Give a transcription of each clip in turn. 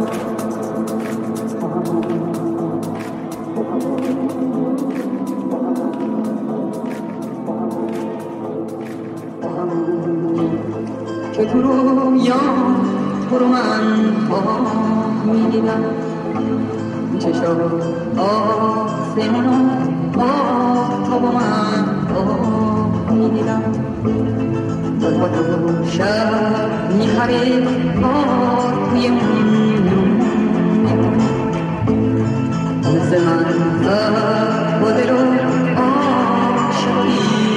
که تو رو یا تو رو من با میدیدم چشا آسمون آفتاب و من با میدیدم با تو شب میخره توی اون مثل من با دل و عاشقی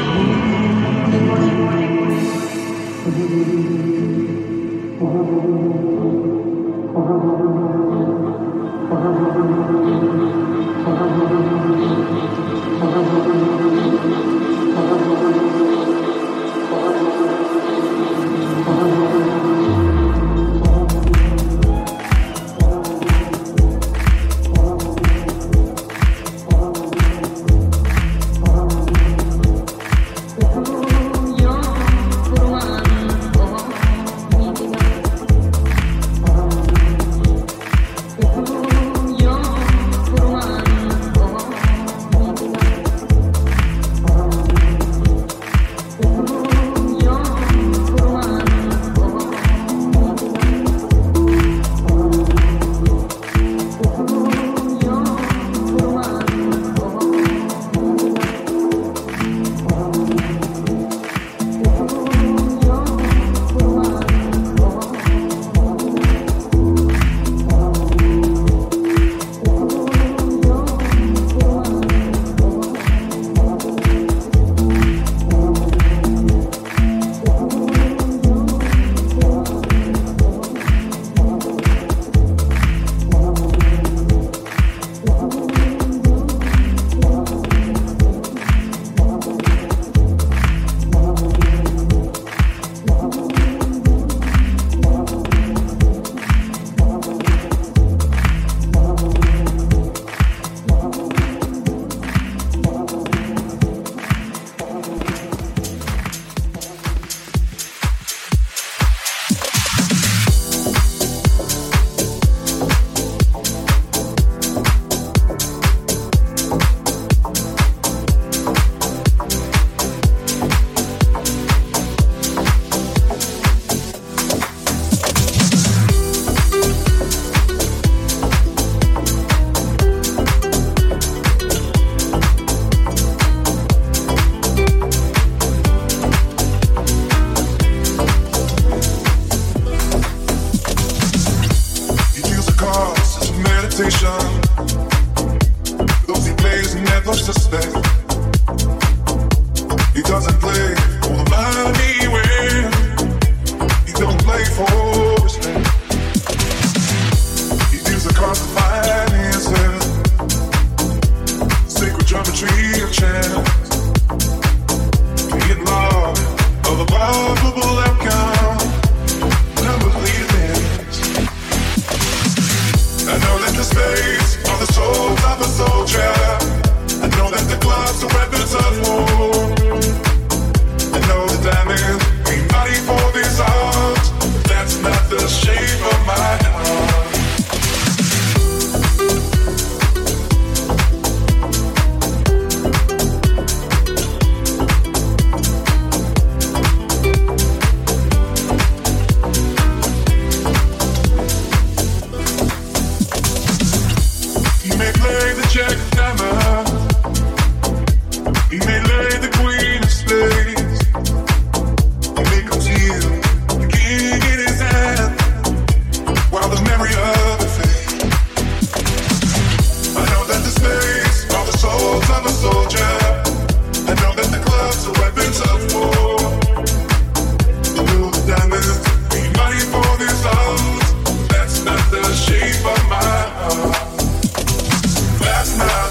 That's not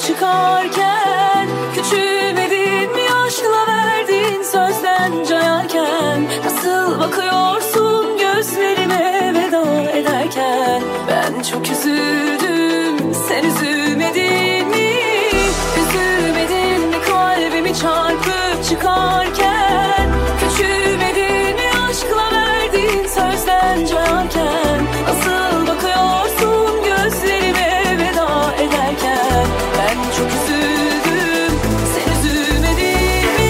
çıkarken, küçülmedin mi aşkla verdiğin sözden cayarken? Nasıl bakıyorsun gözlerime veda ederken? Ben çok üzüldüm, sen üzülmedin mi? Üzülmedin mi kalbimi çarpıp çıkarken? Küçülmedin mi aşkla verdiğin sözden cayarken? Nasıl bakıyorsun gözlerime veda ederken? Ben çok üzüldüm, sen üzülmedin mi?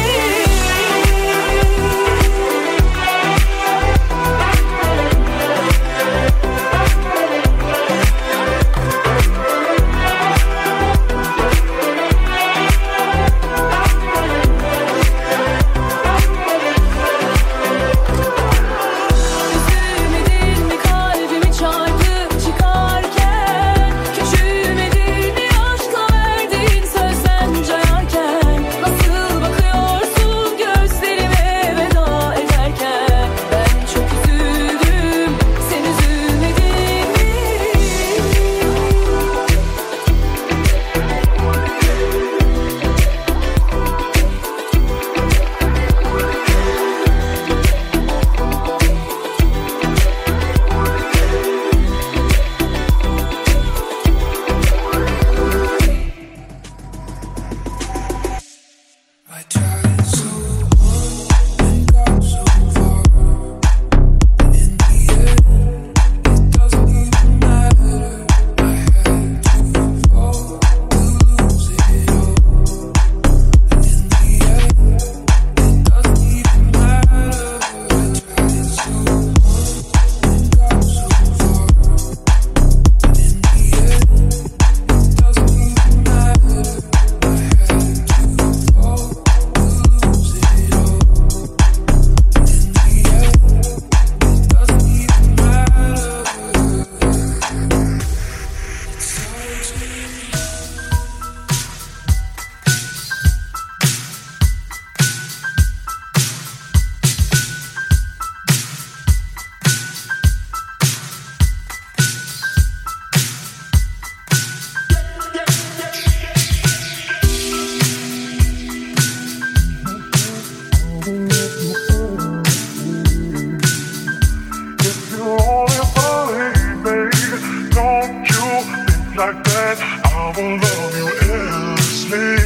Like that, I will love you endlessly.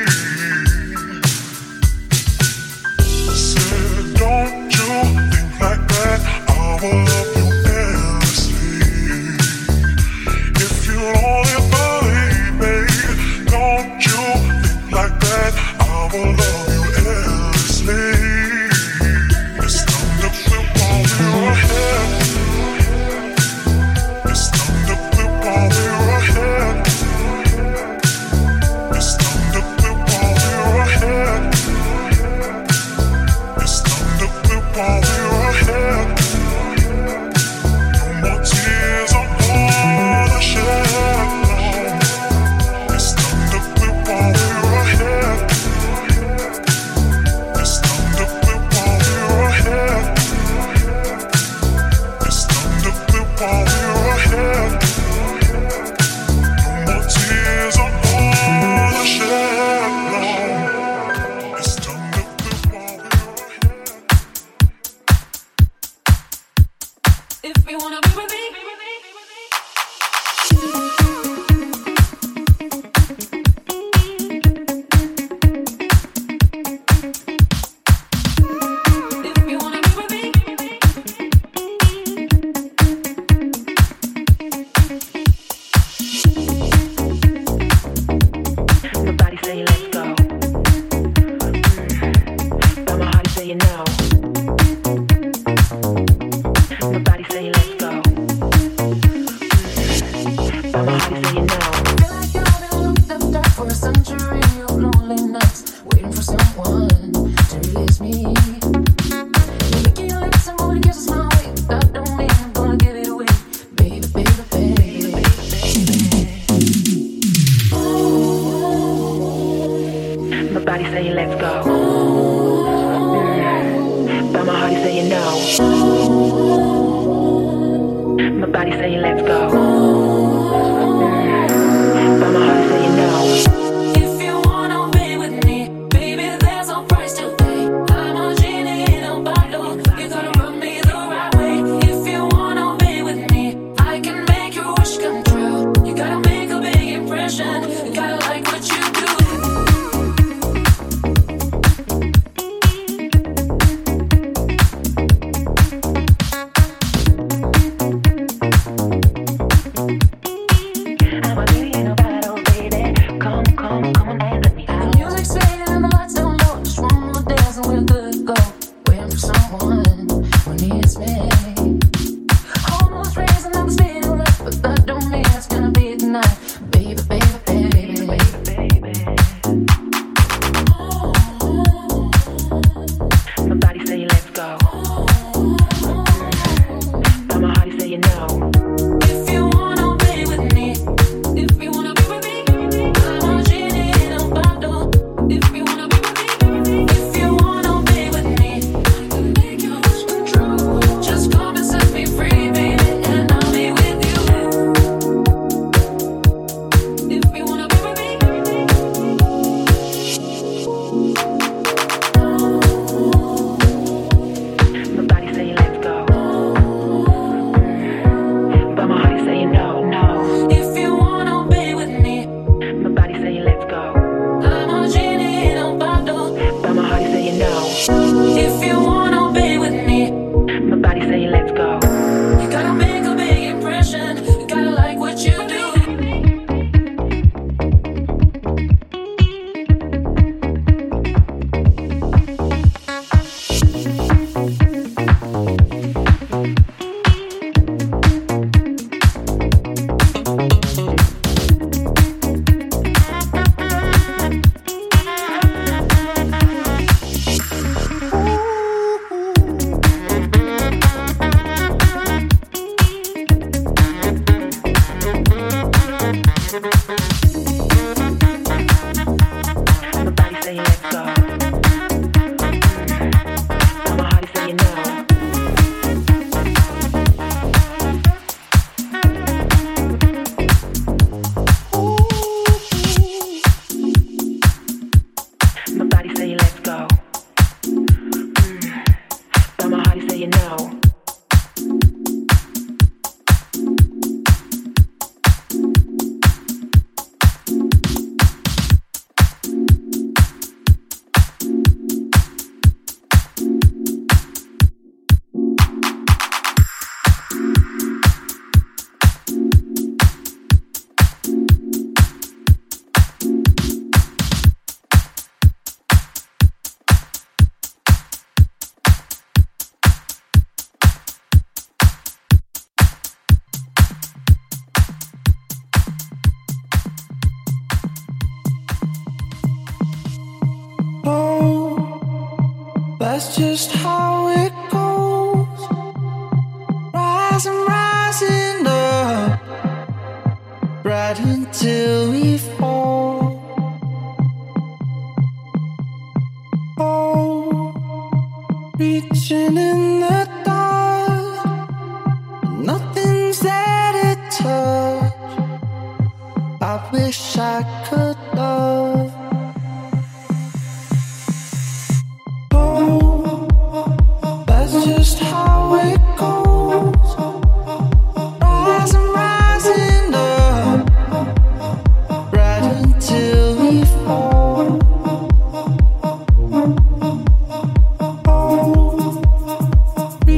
Said, don't you think like that, I will love you endlessly. If you only believe me, don't you think like that, I will love you endlessly. It's time to flip while we're ahead. It's time to flip while we're ahead. It's time to flip while we're ahead. It's time to flip while we're ahead. No more tears or all the shed. No. It's time to flip while we're ahead. It's time to flip while we're ahead. It's time to flip while we're ahead. No more tears or all the shed. No. It's time to flip while we're ahead. If you wanna be with me, if you wanna be with me, My body saying let's go, but my heart is saying no. My body saying let's go, but my heart is saying no. Feel like I've been locked up dark for a century of lonely nights, waiting for someone to release me. You lick your lips and move kisses my way. That don't mean I'm gonna give it away, baby, baby, baby, baby. My body saying let's go, but my heart is saying no. My body saying let's go, but my heart is saying no. My body saying let's go. But my heart is saying no. My body saying let's go. But my heart is saying no. That's just how it goes. Rising, rising up, right until we fall. Oh, reaching in the dark, nothing's there to touch. I wish I could love. That's just how it goes. Rising, rising up, right until we fall. Oh,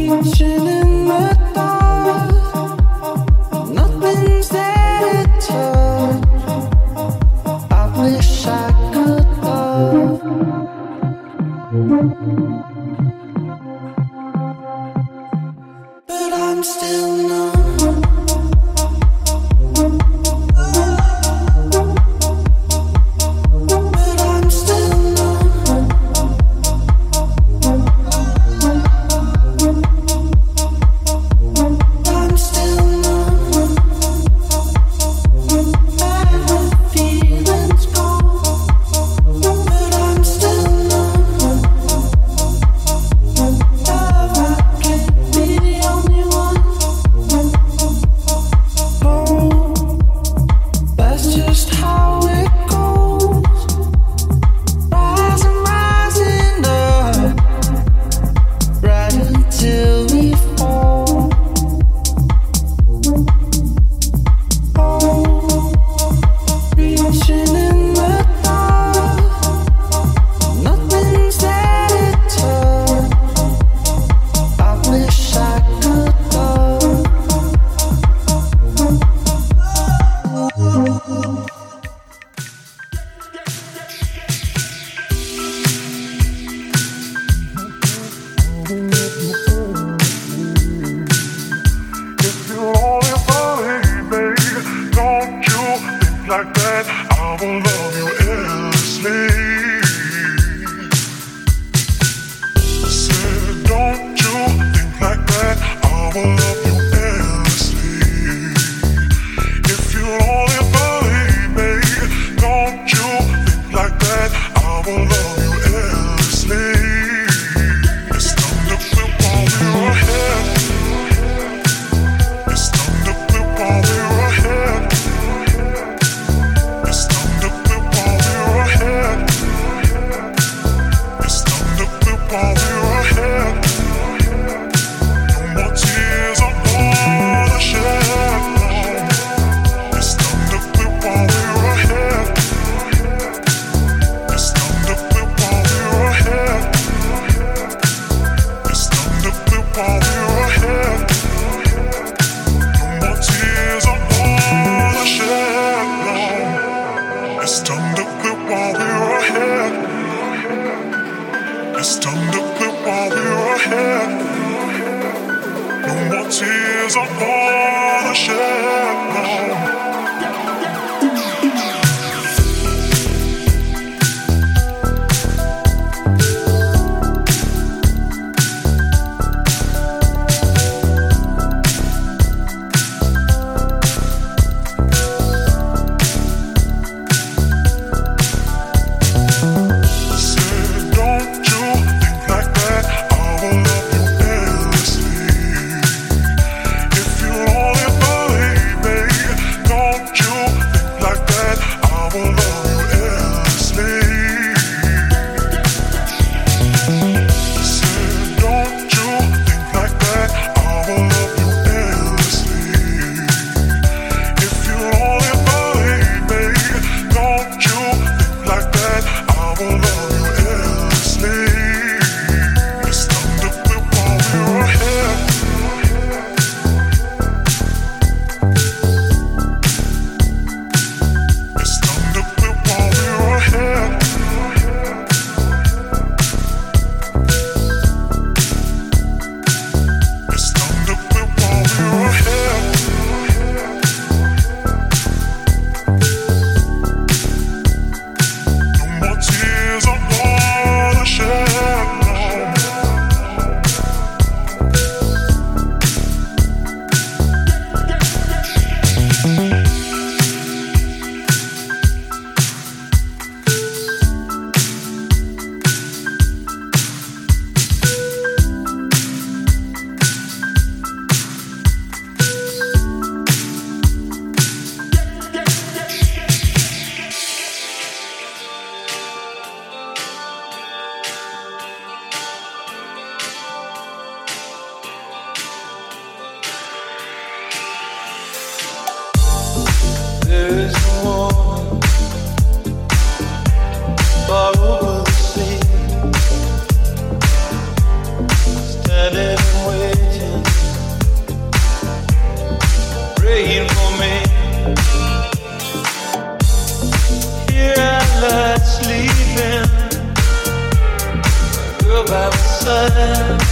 myself.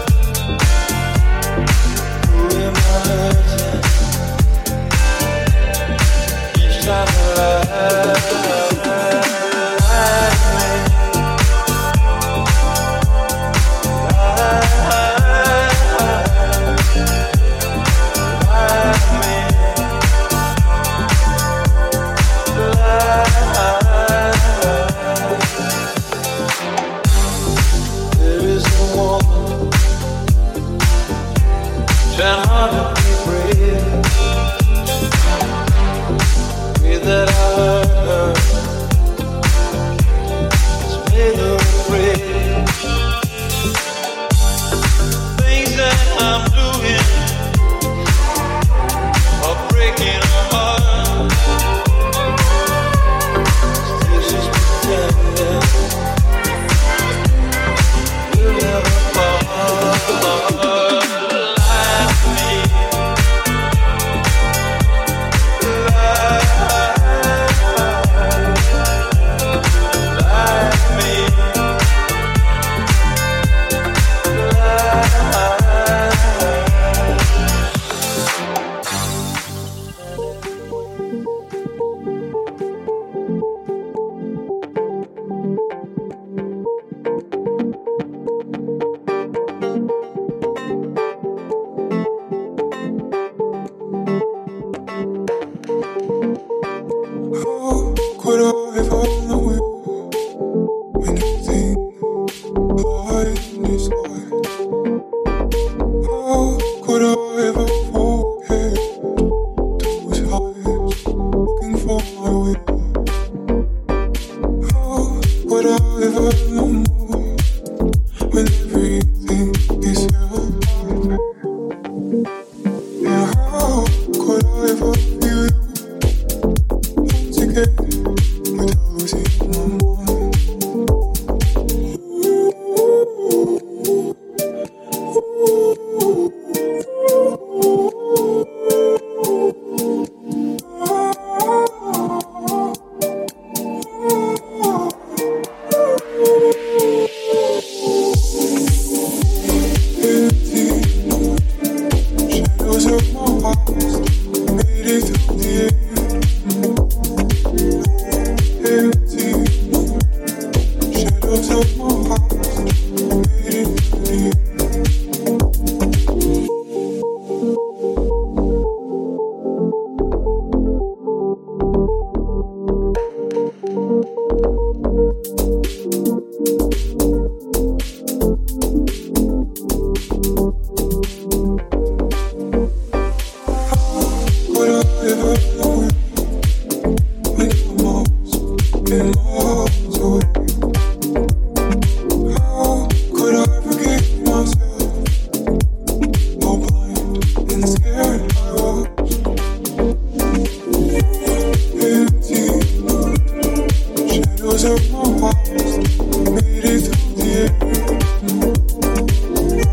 Who am I hurting? Each time I lie trying hard to be brave. Way that I hurt has made her afraid. Things that I'm doing are breaking her heart. Still she's pretending we'll never part.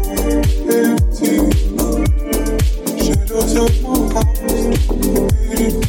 Shadows of my past,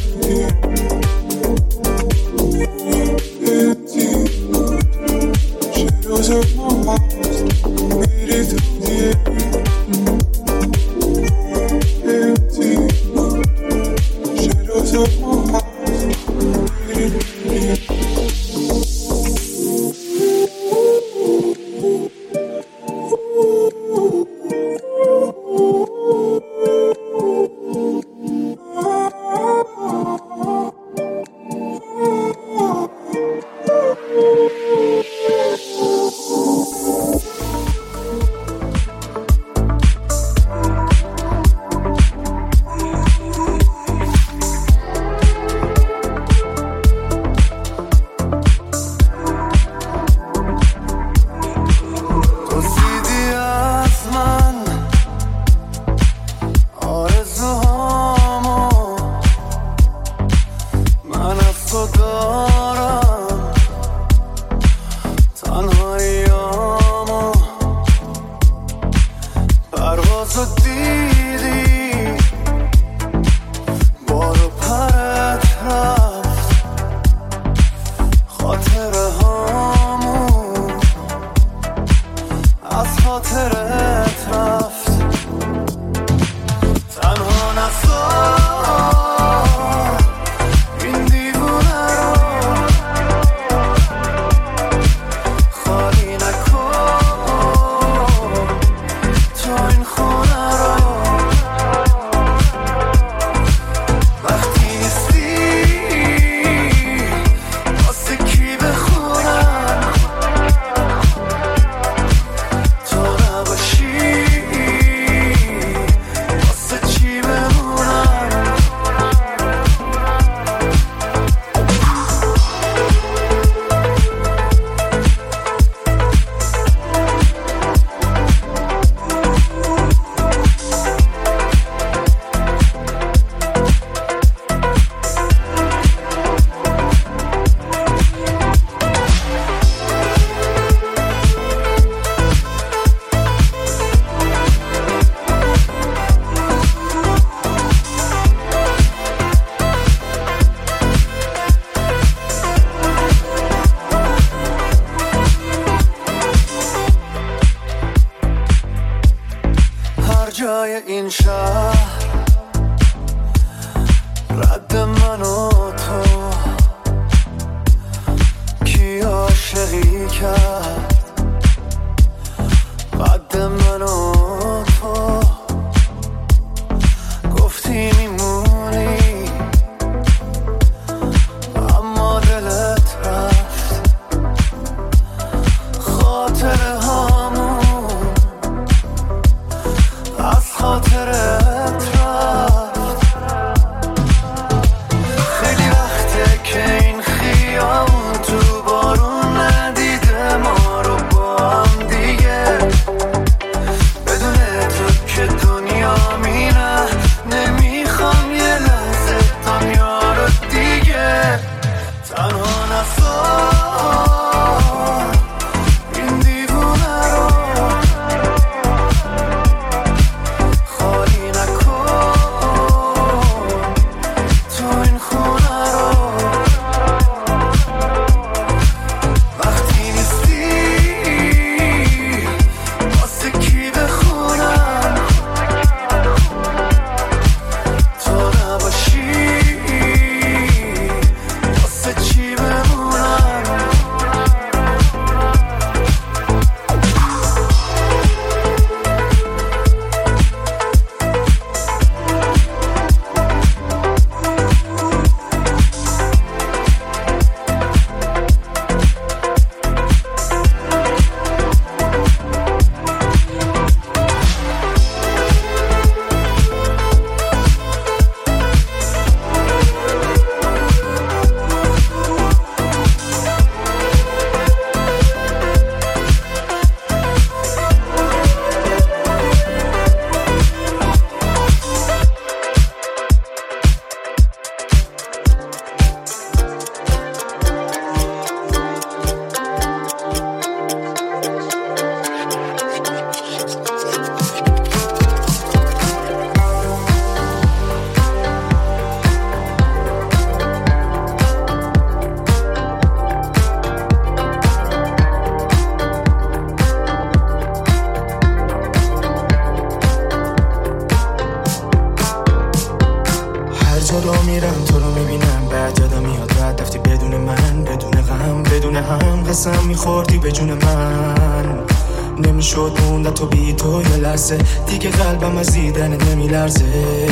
رو میرم تو رو میبینم بعد یادم میاد بعد رفتی بدون من، بدون غم بدون هم، قسم میخوردی به جون من. نمیشد موند تو بی تو یه لحظه دیگه، قلبم از دیدن نمیلرزه.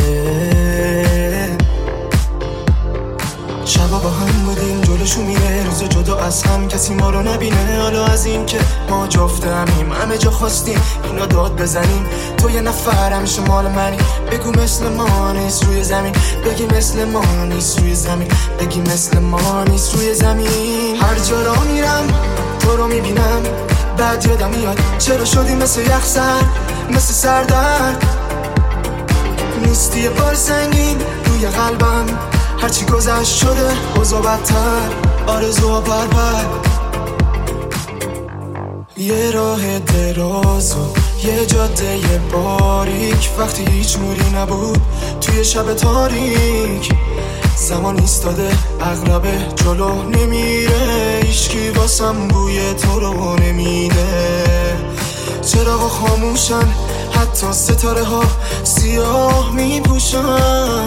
شبا با هم بودیم جلوشو میره روز جدا از هم، کسی ما رو نبینه. حالا از این که ما جفتمیم همه جا خواستیم اینو داد بزنیم. تو یه نفر همیشه مال منی، بگو مثل ما نیست روی زمین، بگی مثل ما نیست روی زمین، بگی مثل ما نیست روی زمین. هر جا را میرم تو رو میبینم بعد یادم میاد چرا شدی مثل یخسر، مثل سردرد. نیستی یه بار سنگین روی قلبم، هرچی گذشت شده اوضاع بدتر، آرزوها پرپر. یه راه دراز و یه جاده باریک، وقتی هیچ نوری نبود توی شب تاریک. زمان ایستاده اغربه جلو نمیره، هیچکی واسم بوی تو رو نمیده. چراغا خاموشن حتی ستاره ها سیاه میپوشن.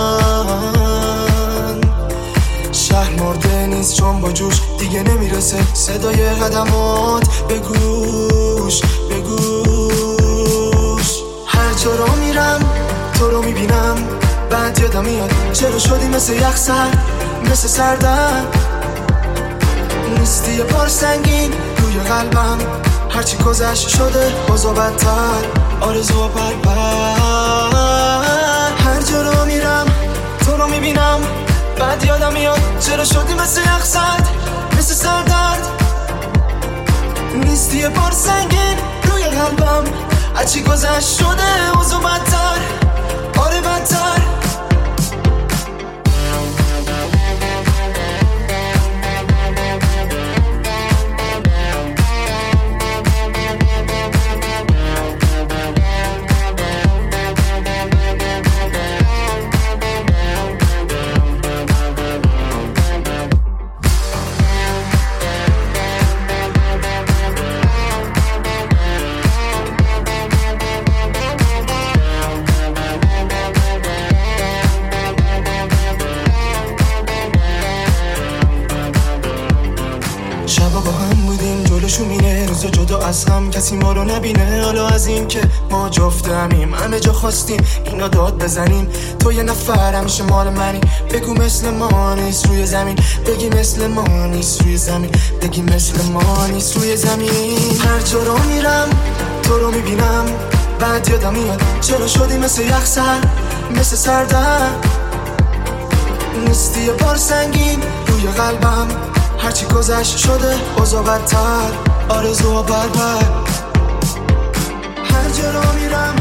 شهر مرده نیست چون با جوش دیگه نمیرسه صدای قدمات به گوش به گوش. هر جا را میرم تو رو میبینم بعد یادم میاد چرا شدی مثل یخسر، مثل سردرد. نیستی یه بار سنگین روی قلبم، هرچی گذشت شده اوضاع بدتر، آرزوها پرپر. هر جا را میرم تو رو میبینم بعد یادم میاد چرا شدی مثل یخسر، مثل سردرد. نیستی یه بار سنگین روی قلبم، هرچی گذشت شده اوضاع بدتر، آره بدتر. جدا از هم کسی ما رو نبینه. حالا از این که ما جفتمیم همه جا خواستیم اینا داد بزنیم. تو یه نفر همیشه مال منی، بگو مثل ما نیست روی زمین، بگی مثل ما نیست روی زمین، بگی مثل ما نیست روی زمین. هر جا رو میرم تو رو میبینم بعد یادم میاد چرا شدی مثل یخسر، مثل سردرد. نیستی یه بار سنگین روی قلبم، هرچی گذشت شده اوضاع بدتر، آرزوها پرپر. هر جا را میرم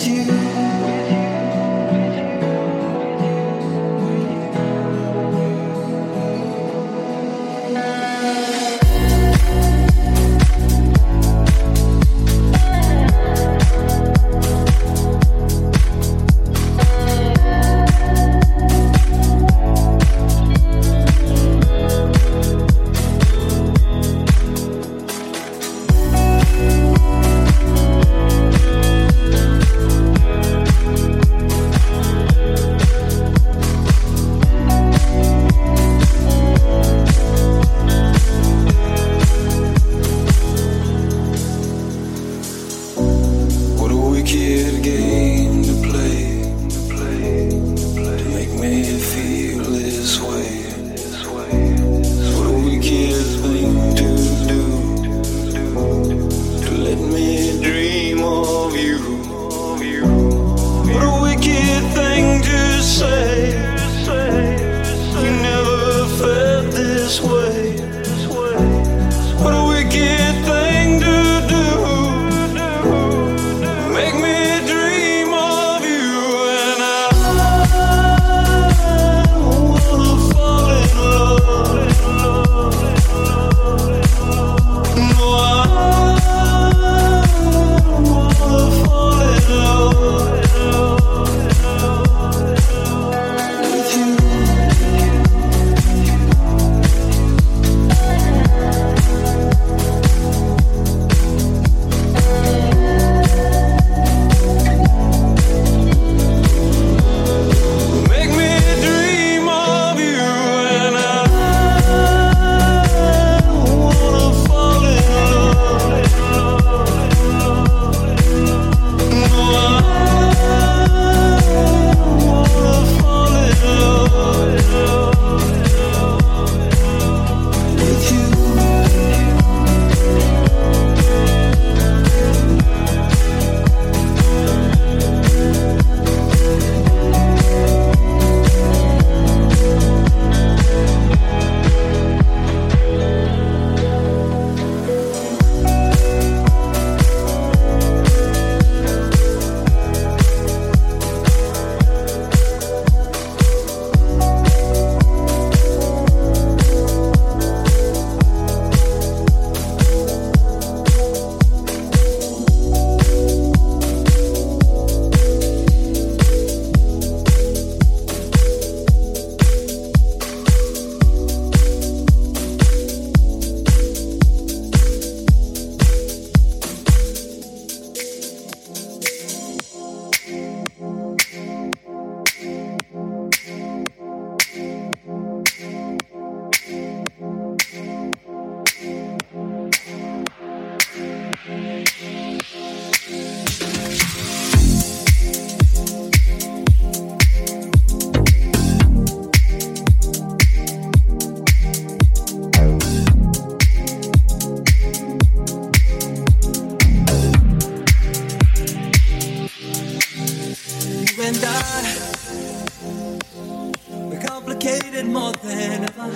complicated more than ever.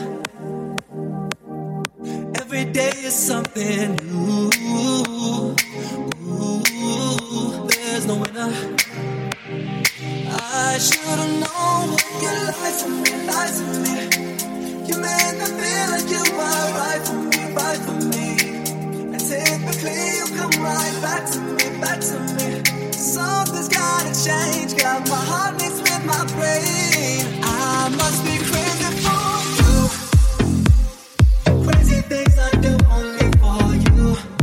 Every day is something new. Ooh, there's no winner. I should've known what you lied to me, lied to me. You made me feel like you were right for me, right for me. And typically you come right back to me, back to me. Something's gotta change, got my heart mixed with my brain. I must be crazy for you. Crazy things I do only for you.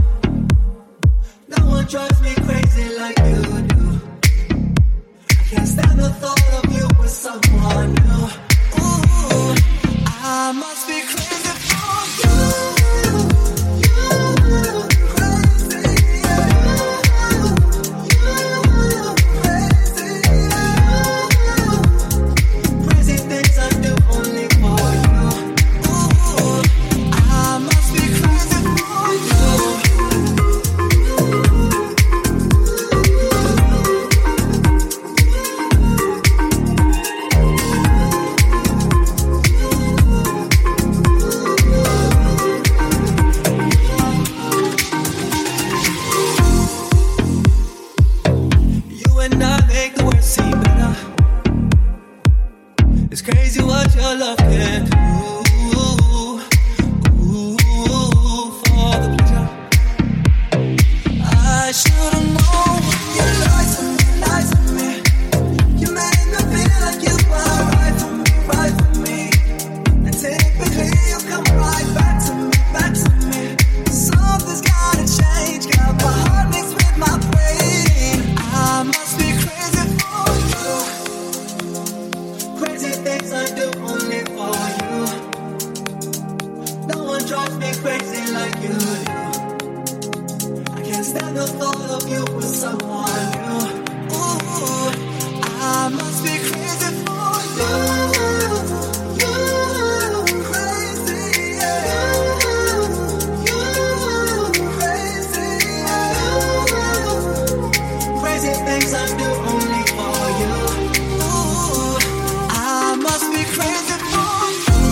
No one drives me crazy like you do. I can't stand the thought of you with someone new. Ooh, I must be crazy for you. and I make the worst seem better. It's crazy what your love can do. For the pleasure, I should've known. You lied to me, lied to me. You made me feel like you were right for me, right for me. And typically you come right back to me, back to me. Something's gotta change, got my heart mixed with my brain. I must be crazy for you. Crazy things I do only for you. No one drives me crazy like you do. I can't stand the thought of you with someone new. Ooh, I must be crazy for you. You crazy, yeah. You crazy, yeah. Crazy things I do only for you. Ooh, I must be crazy for you.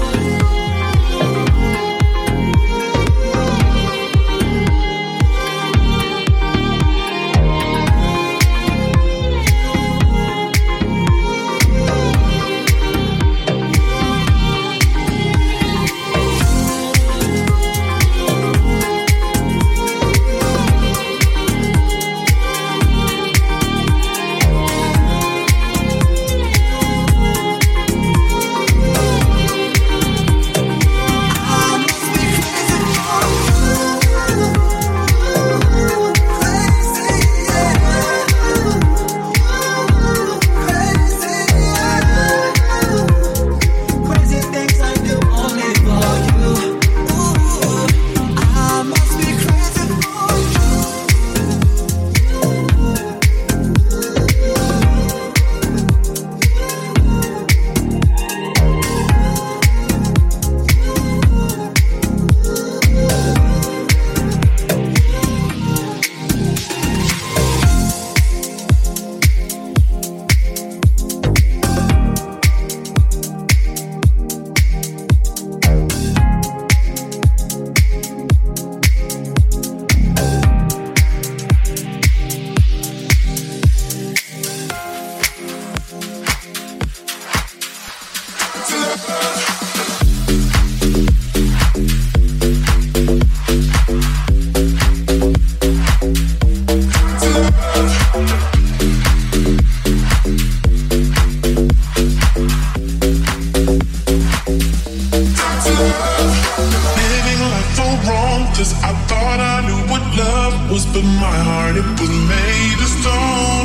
Living life so wrong, 'cause I thought I knew what love was, but my heart, it was made of stone.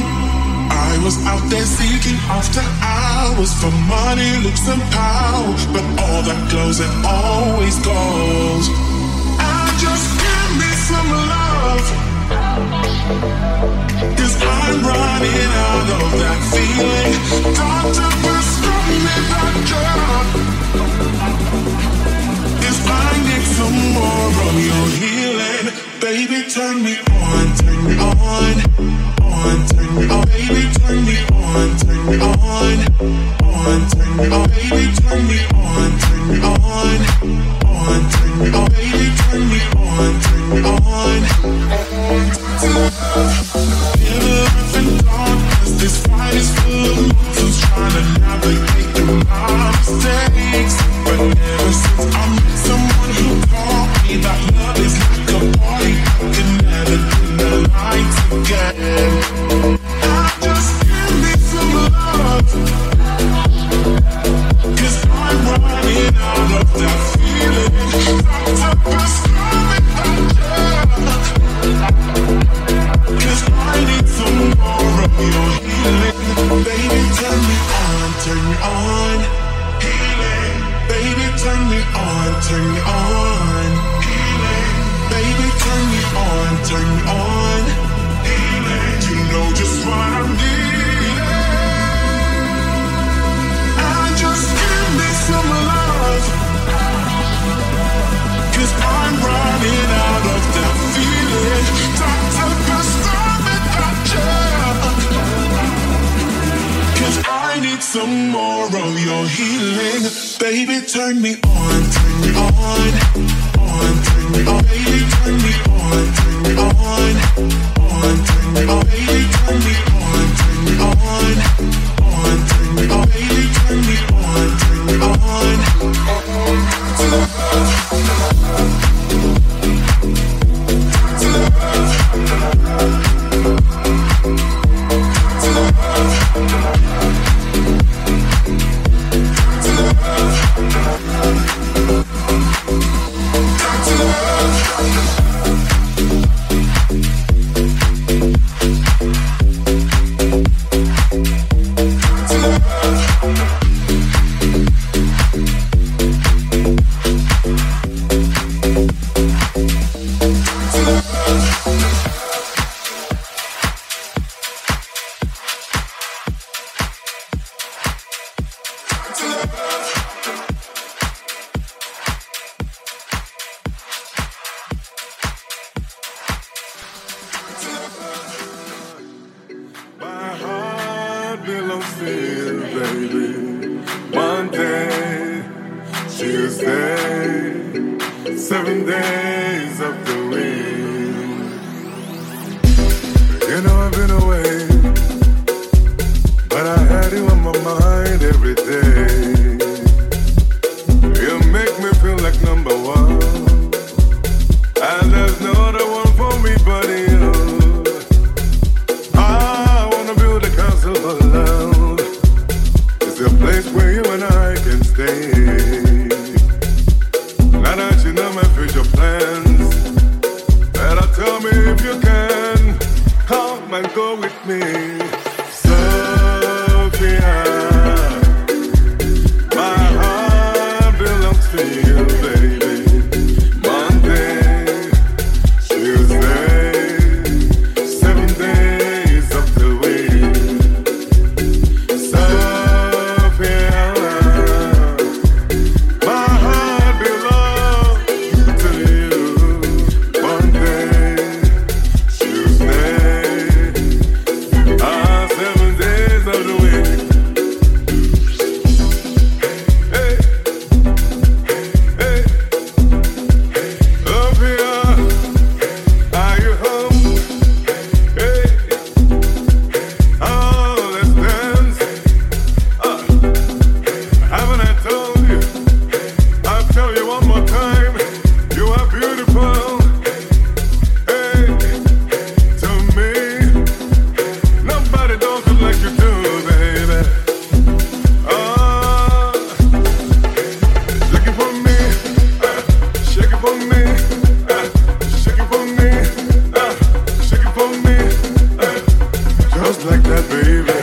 I was out there seeking after hours for money, looks and power, but all that glows and always goes. I just give me some love, 'cause I'm running out of that feeling. Doctor, prescribe me that drug, 'cause I need some more of your healing. Baby, turn me on, turn me on, turn me on. Baby, turn me on, turn me on, turn me on. Baby, turn me on, turn me on, turn me on. Baby, turn me on, turn me on. In life and darkness, this fight is full of monsters trying to navigate through my mistakes. But ever since I met someone who taught me that love is like a party, I can never dim the lights again. I just give me some love, 'cause I'm running out of that feeling. Doctor, prescribe me that drug, 'cause I need some more of your healing. Baby, turn me on, turn me on. Healing. Baby, turn me on, turn me on. Healing. Baby, turn me on, turn me on. Healing. You know just what I'm needing. And just give me some love, 'cause I'm running out of that feeling. Doctor, prescribe me that drug, 'cause I need some more of your healing. Baby, turn me on, turn me on, turn me on. Baby, turn me on, turn me on, turn me on. Baby, turn me on, belongs to you, baby. Monday, Tuesday, 7 days of the week. You know I've been away, but I had you on my mind every day. You make me feel like number one, and there's no other one for me but you. I wanna build a castle for love. It's a place where you and I can stay. Now that you know my future plans, better tell me if you can come and go with me, Sophia. My heart belongs to you, baby. Monday, Tuesday, 7 days of the week. Sophia, my heart belongs to you. Monday, Tuesday, 7 days of the week. Hey, hey, Sophia, are you home? Hey, oh, let's dance. Haven't I told you? I'll tell you one more time. You are beautiful. Hey, to me, nobody does it like you do, baby. Oh, shake it for me, shake it for me, shake it for me, shake it for me, just like that, baby.